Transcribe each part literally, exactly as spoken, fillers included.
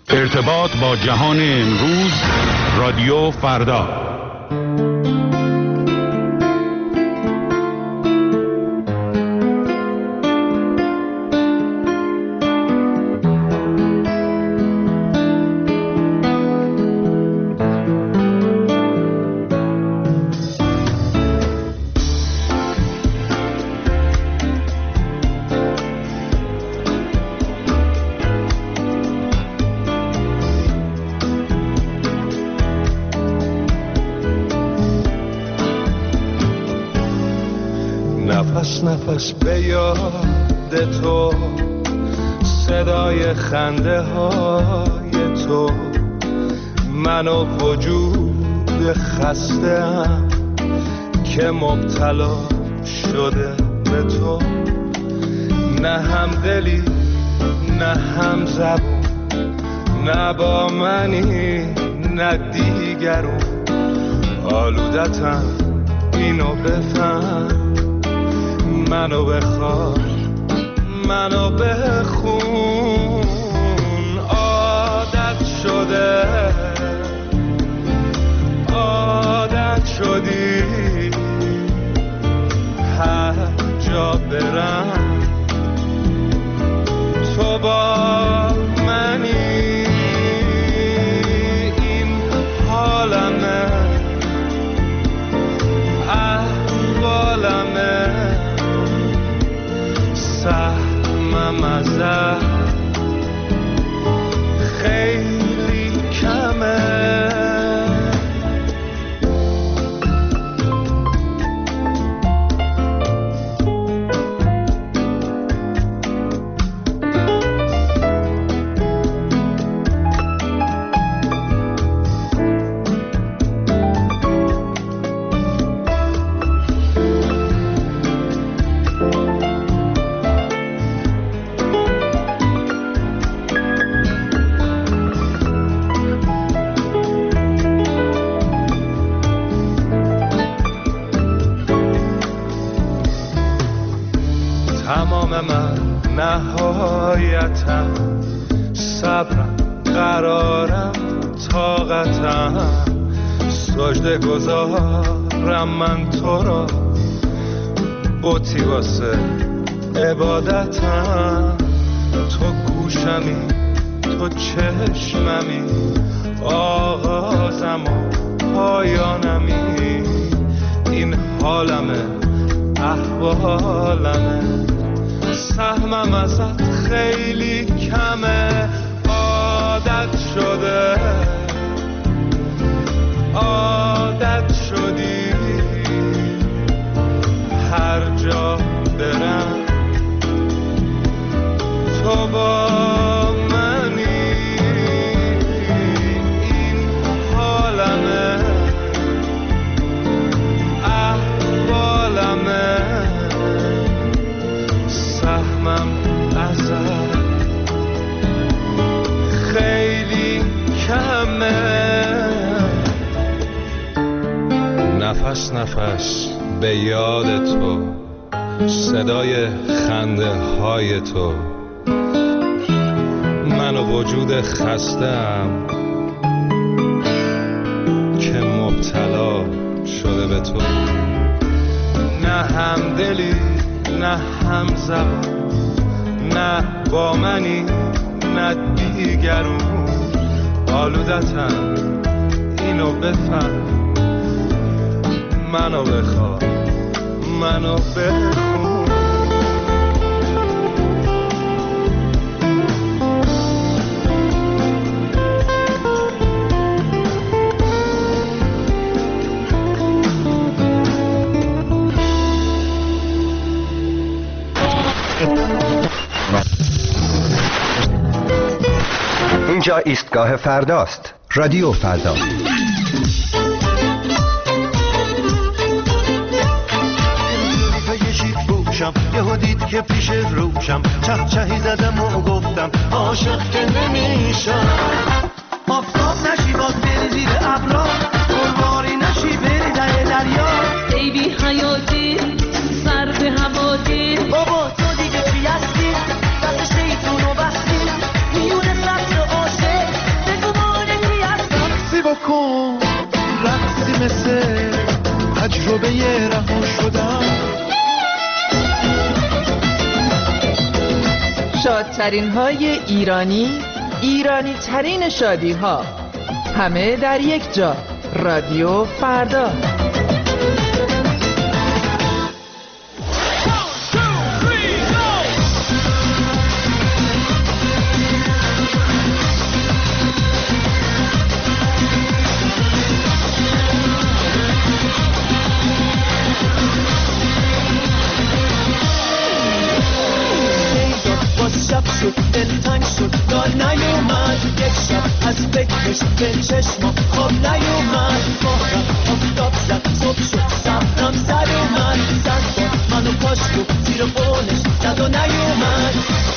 ارتباط با جهان امروز، رادیو فردا. نفس نفس به یاد تو، صدای خنده های تو، من و وجود خسته‌ام که مبتلا شده به تو. نه هم دلی نه هم زبون، نه با منی نه دیگرون. آلودتم اینو بفهم، منو بخواه منو بخون. عادت شده عادت شدی، هر جا برم تو با منی. این حالمه احوالمه، سهمم ازت خیلی کمه. تمام من نهایتم، صبرم قرارم طاقتم. سجده گذارم من تو را، بتی واسه عبادتم. تو گوشمی تو چشممی، آغازم و پایانمی. این حالمه احوالمه، سهمم ازت خیلی کمه. عادت شده عادت شدی، هر جا برم تو با منی. این حالمه احوالمه، سهمم ازت خیلی کمه. نفس نفس به یاد تو، صدای خنده های تو، من و وجود خسته‌ام که مبتلا شده به تو. نه هم دلی نه هم زبان، نه با منی نه دیگرون. آلودتم اینو بفهم، منو بخواه منو بخون. اینجا ایستگاه فرداست، رادیو فردا. یهو دید که پیش روشم، چه چهی زدم و گفتم عاشق که نمیشم. آفتاب نشی باز بری زیر ابرا، گلواری نشی بری ته دریا. ای بی حیاتی سر به هواتی، بابا تو دیگه چی هستی؟ دست شیطون و بستی میونه سطر عاشق. و رقصی مثل تجربه رها شدن. شادترین های ایرانی، ایرانی ترین شادی ها، همه در یک جا. رادیو فردا. شب شد دلتنگ شد یا نیومد یک شب از فکرش به چشم خواب نیومد. ماهرم آفتاب زد صبح شد صبرم سر اومد. زد با منو پاشت و زیر بونش زد و نیومد.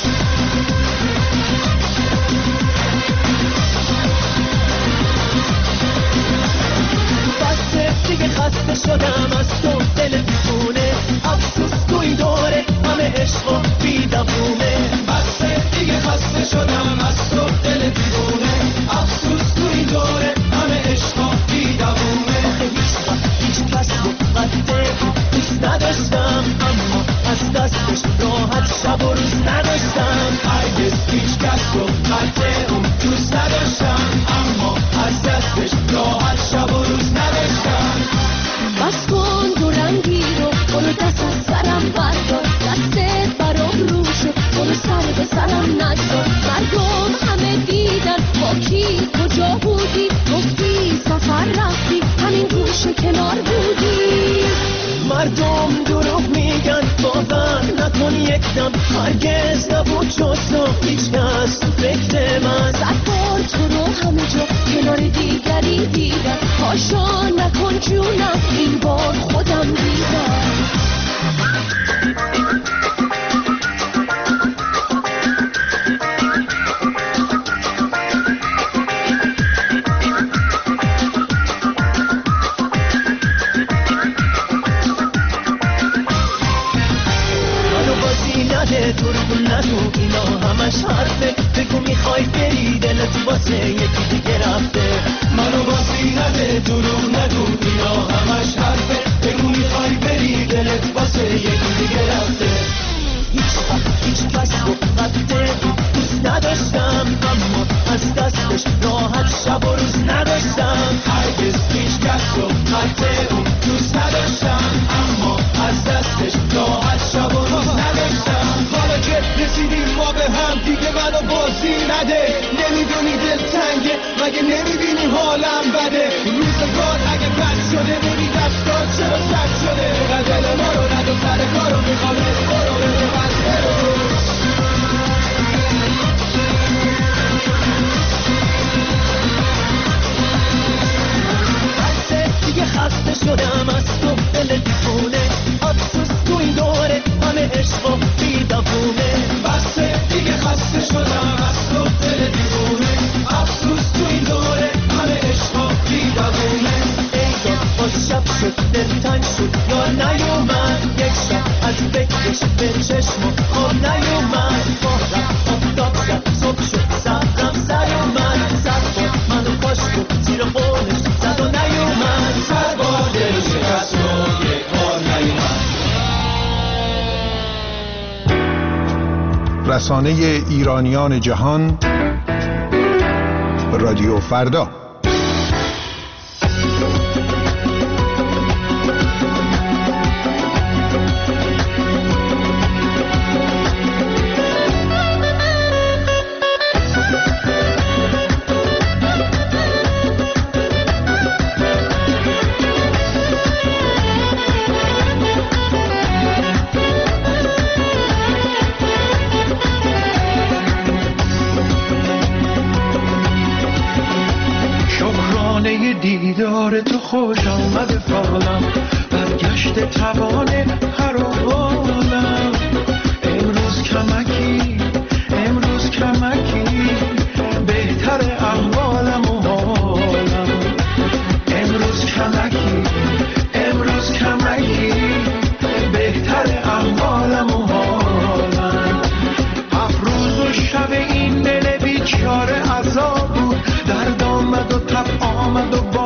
بسته دیگه خسته شدم از تو دل دیوونه. افسوس تو این دوره همه عشق و بیدمونه. بسته دیگه خسته شدم از تو دل دیوونه. افسوس تو این دوره همه عشق و بیدمونه. هیچ وقت هیچ کس رو قدر دوست نداشتم، اما از دستش راحت شب و روز نداشتم. هرگز هیچ کس رو قدر اون دوست نداشتم، اما از دستش راحت شب و روز نداشتم. بس کن دو رنگی رو برو دست از سرم بردار. دستت برام رو شد برو سر به سرم نزار. مردم همه دیدن با کی کجا بودی. گفتی سفر رفتی همین گوشه کنار بودی. مردم دروغ میگن باور نکن یک دم. هرگز نبود جز تو هیچ کس تو فکر من. صد بار تو رو همه جا کنار دیگری دیدم. پاشا نکن جونم این بار خودم دیدم. دروغ نگو اینا همش حرفه. بگو میخوای بری دلت واسه یکی دیگه رفته. منو بازی نده دروغ نگو اینا همش حرفه. بگو میخوای بری دلت واسه یکی دیگه رفته. هیچ وقت هیچ کس رو قدر دوست نداشتم، اما از دستش راحت شب و روز نداشتم. هرگز هیچ کس رو قدر اون دوست نداشتم، اما از دستش راحت شب و روز نداشتم. حالا که رسیدیم ما به هم دیگه منو بازی نده. نمیدونی دل تنگه مگه نمیبینی حالم بده. روزگار اگه بد شده بودی دستار چرا سد شده. دل ما رو ند و سر کارو میخوام اسکارو بده بسته رو. بسته دیگه خسته شدم از تو دل دیوونه. افسوس تو این دوره همه عشق و بیدمونه. بسته دیگه خسته شدم از تو دل دیوونه. افسوس تو این دوره همه عشق و بیدمونه. ای دا باز شب شد دلتنگ شد یا نیومد. یک شب از فکرش به چشم خواب نیومد. ماهرم آفتاب زد صبح شد صبرم سر اومد. زد با منو پاشت و زیر بونش زد و نیومد. سر با دل شکست و یک بار نیومد. رسانه ایرانیان جهان، رادیو فردا. دیدار تو خوش آمد فالم. برگشت توانه هر حالم. امروز کمکی امروز کمکی بهتر احوالم و حالم. امروز کمکی امروز کمکی بهتر احوالم و حالم. افروز و شب این دل بیچاره عذاب بود. درد آمد و تب آمد و با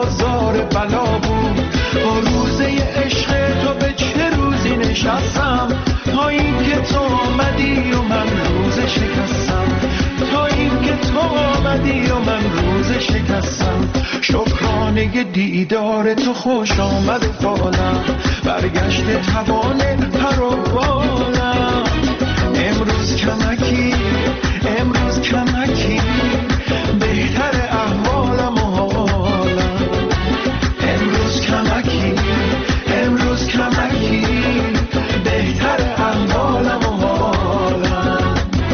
شکستم. شکرانه دیدار تو خوش آمد فالم، برگشت توان پر و بالم. امروز کمکی امروز کمکی بهتر احوالم و حالم. امروز کمکی امروز کمکی بهتر احوالم و حالم.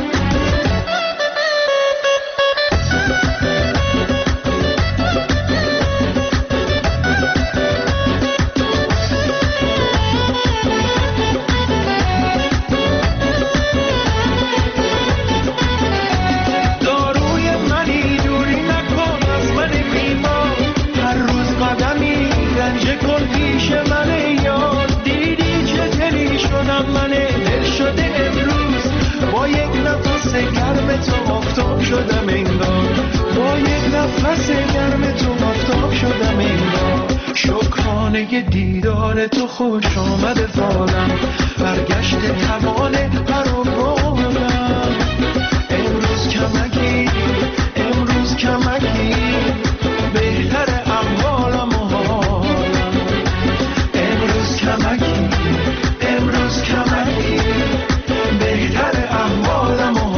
گرم تو آفتاب شدم انگار، با یک نفس گرم تو آفتاب شدم انگار. شکرانه دیدار تو خوش آمد فالم، برگشت توان پر و بالم. امروز کمکی امروز کمکی بهتر احوالم و حالم. امروز کمکی امروز کمکی بهتر احوالم و حالم.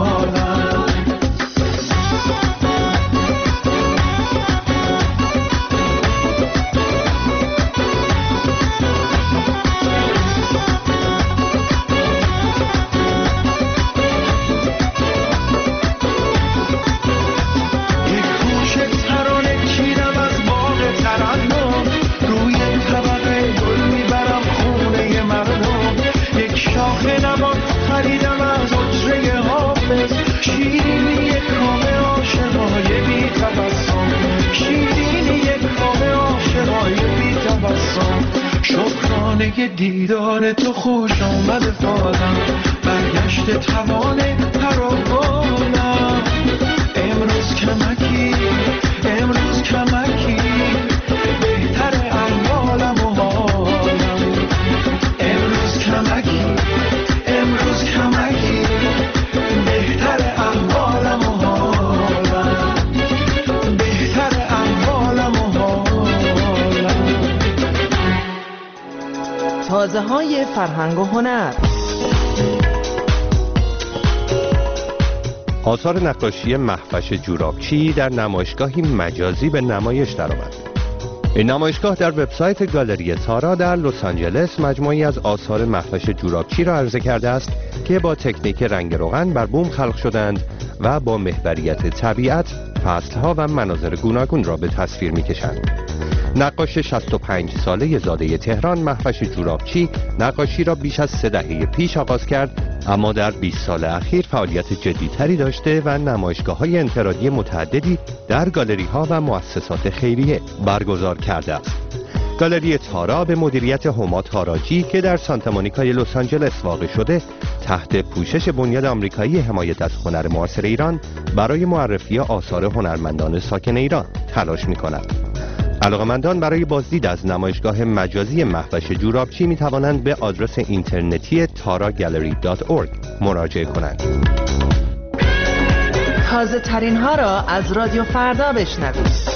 شکرانه دیدار تو خوش آمد فالم، برگشت توان پر و بالم. امروز کمکی امروز کمکی بهتر احوالم و حالم. امروز کمکی امروز کمکی بهتر احوالم و حالم. بهتر احوالم و حالم. تازه های فرهنگ و هنر. آثار نقاشی مهوش جورابچی در نمایشگاهی مجازی به نمایش درآمد. این نمایشگاه در وبسایت گالری تارا در لس آنجلس مجموعی از آثار مهوش جورابچی را عرضه کرده است که با تکنیک رنگ روغن بر بوم خلق شدند و با محوریت طبیعت فصلها و مناظر گوناگون را به تصویر می‌کشند. نقاش شصت و پنج ساله زاده تهران مهوش جورابچی نقاشی را بیش از سه دهه پیش آغاز کرد، اما در بیست سال اخیر فعالیت جدی‌تری داشته و نمایشگاه‌های انفرادی متعددی در گالری‌ها و مؤسسات خیریه برگزار کرده است. گالری تارا به مدیریت هما تاراجی که در سانتا مونیکای لس آنجلس واقع شده، تحت پوشش بنیاد آمریکایی حمایت از هنر معاصر ایران برای معرفی آثار هنرمندان ساکن ایران تلاش می‌کند. علاقه‌مندان برای بازدید از نمایشگاه مجازی مهوش جورابچی می توانند به آدرس اینترنتی تارا گالری دات اورگ مراجعه کنند. تازه ترین ها را از رادیو فردا بشنوید.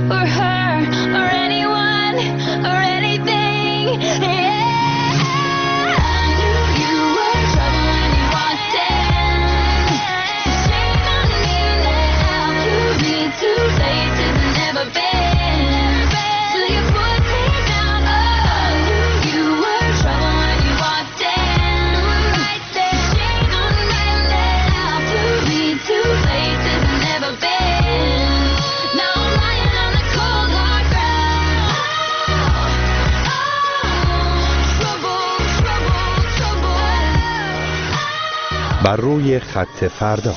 or her or anyone or anything. Yeah, I knew you were trouble when you walked in. So shame on me now. Prove me two places I've never been. Till you put me down. Oh, I knew you were trouble when you walked in. Right there, shame on me now. Prove me two places I've never been. Now I'm lying on the cold hard ground. Oh, oh, trouble, trouble, trouble. بر روی خط فردا.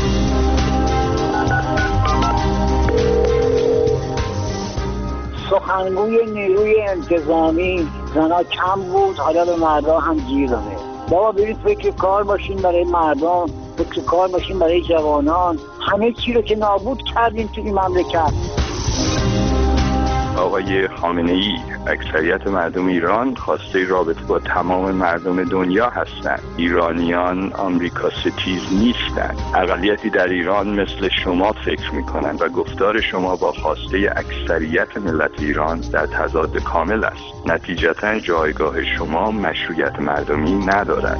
سخنگوی نیروی انتظامی زنا کم بود، حالا به مردا هم گیر داده. بابا برید فکر کار باشین برای مردم، فکر کار باشین برای جوانان. همه چی رو که نابود کردیم توی این مملکت. آقای خامنه‌ای، اکثریت مردم ایران خواسته رابطه با تمام مردم دنیا هستند. ایرانیان آمریکا ستیز نیستند. اقلیتی در ایران مثل شما فکر می‌کنند و گفتار شما با خواسته اکثریت ملت ایران در تضاد کامل است. نتیجتاً جایگاه شما مشروعیت مردمی ندارد.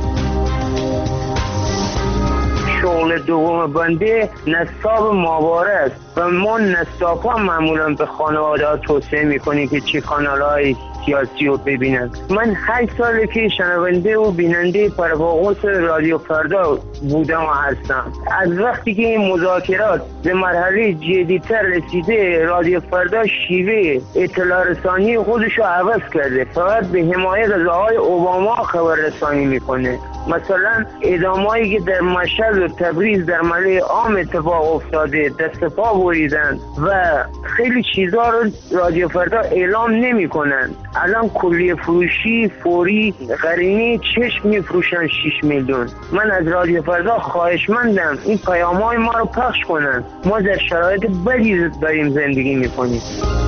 شغل دوم بنده نصاب ماهواره است و ما نصاب ها معمولا به خانواده ها توصیه میکنیم که چه کانال های سیاسی رو ببینن. من هشت ساله که شنونده و بیننده پرواقوس رادیو فردا بودم و هستم. از وقتی که این مذاکرات به مرحله جدی‌تر رسیده، رادیو فردا شیوه اطلاع رسانی خودش رو عوض کرده. فقط به حمایت از آقای اوباما خبر رسانی میکنه. مثلا ادامایی که در مشهد و تبریز در محله عام اتفاق افتاده، دست پا بریدن و خیلی چیزا رو رادیو فردا اعلام نمی کنن. الان کلیه فروشی فوری قرینه چشم می فروشن شش میلیون. من از رادیو فردا خواهشمندم این پیام‌های ما رو پخش کنن. ما در شرایط بدی داریم زندگی می کنیم.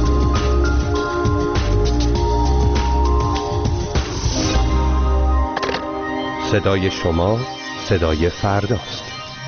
صدای شما صدای فرداست.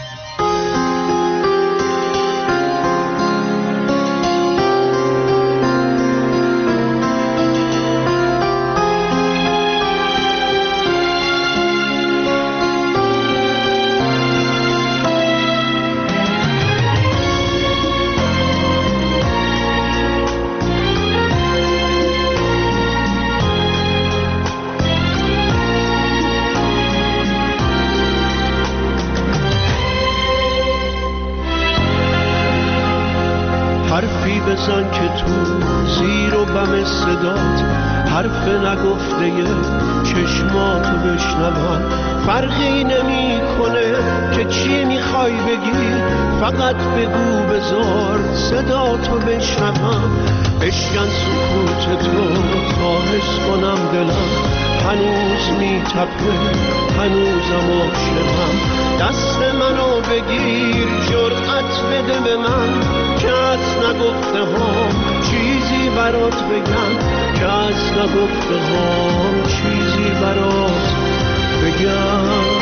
حرفی بزن که تو زیر و بم صدات، حرف نگفته چشماتو بشنوم. فرقی نمی کنه که چی میخوای بگی، فقط بگو بذار صداتو بشنوم. بشکن سکوت تو تا حس کنم دلم هنوز میتپه، هنوزم عاشقم. دست منو بگیر جرأت بده به من که از نگفته هم چیزی برات بگم، که از نگفته هم چیزی برات بگم.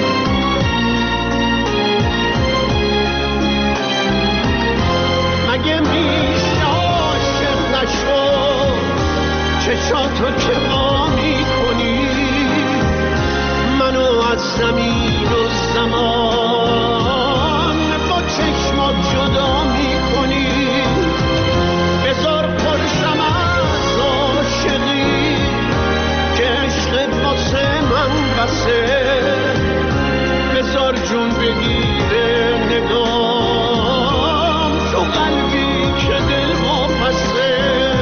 مگه میشه عاشق نشو چشاتو که ما میکنی، منو از زمین و زمان با چشمات جدا میکنی. بذار پرشم از عاشقی که عشق واسه من بسه، بذار جون بگیره نگام تو قلبی که دل واپسه.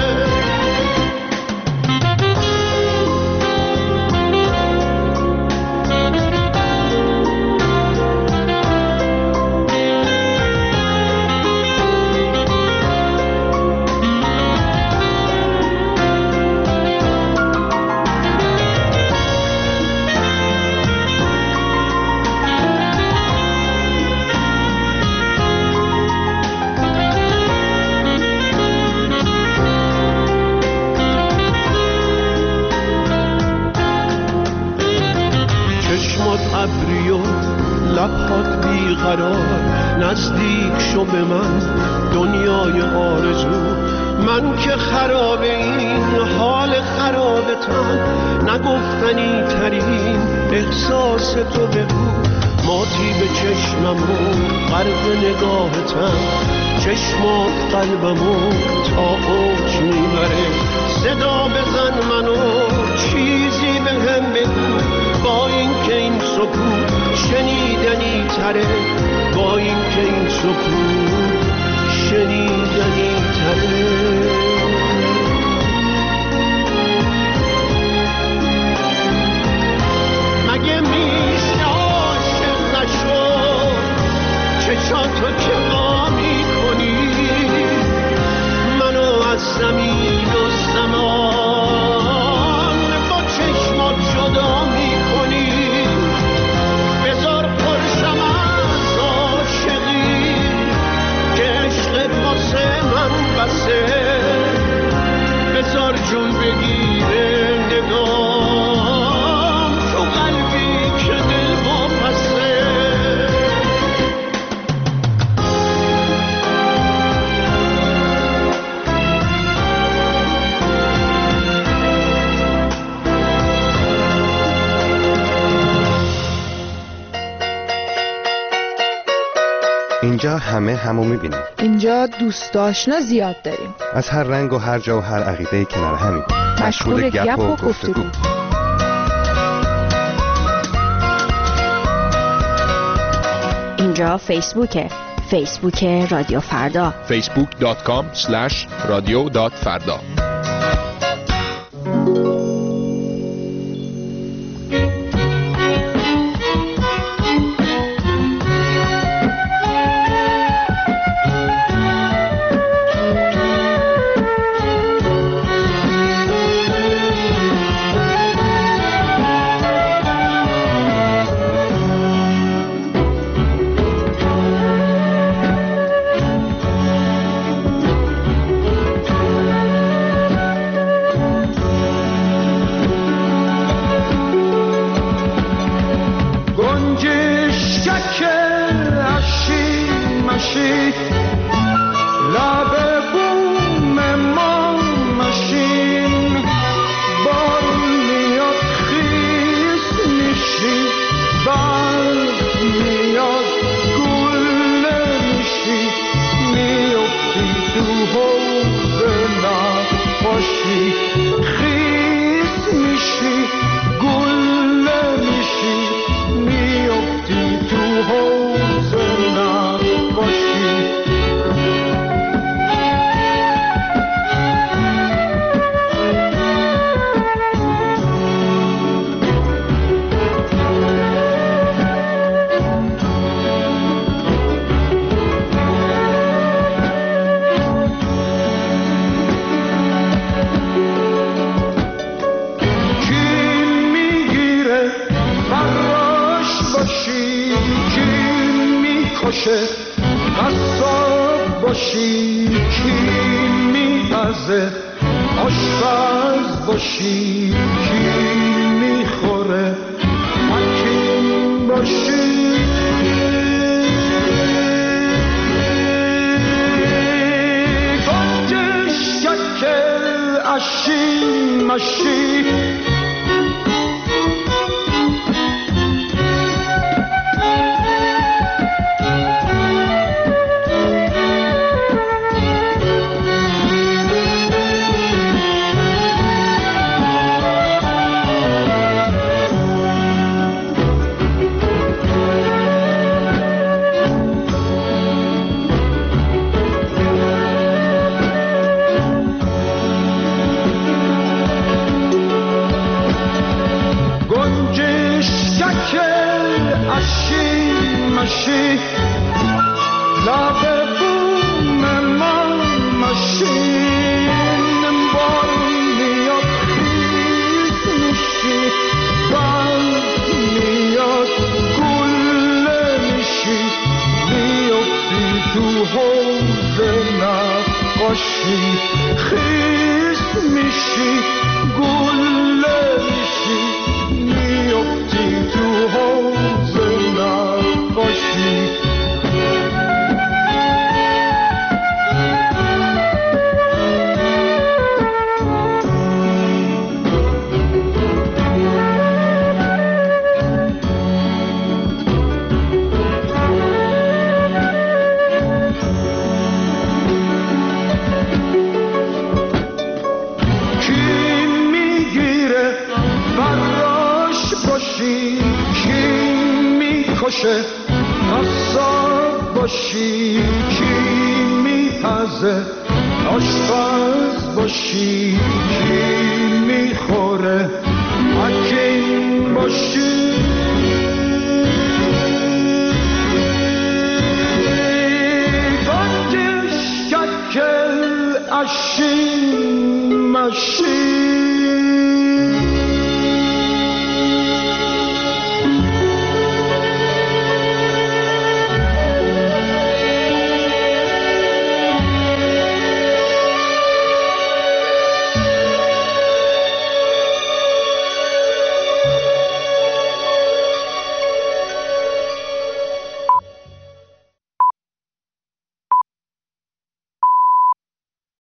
ابری و لبهات بیقرار، نزدیک شو به من دنیای آرزو. من که خراب این حال خرابتم، نگفتنی ترین احساس تو بگو. ماتی به چشمم و غرق نگاهتم، چشمات قلبمو تا اوج میبره. صدا بزن منو چیزی به هم بگو، با این که این سکوت شنیدنی تره، با این که این سکوت شنیدنی تره. مگه میشه عاشق نشد چشاتو که ما میکنی، منو از زمین و زمان با چشمات جدا میکنی. بذار پرشم از عاشقی که عشقت واسه من بسه، بذار جون بگیره نگام تو قلبی که دل واپسه. اینجا همه همو میبینیم. اینجا دوست آشنا زیاد داریم، از هر رنگ و هر جا و هر عقیده کنار همین، مشغول گپ و گفتگو. اینجا فیسبوکه، فیسبوک رادیو فردا، فیسبوک دات کام اسلش رادیو دات فردا. باشه، قصاب باشی کی میپزه، آشپز باشی کی میخوره، حکیم باشی گنجش ککل اشین مشین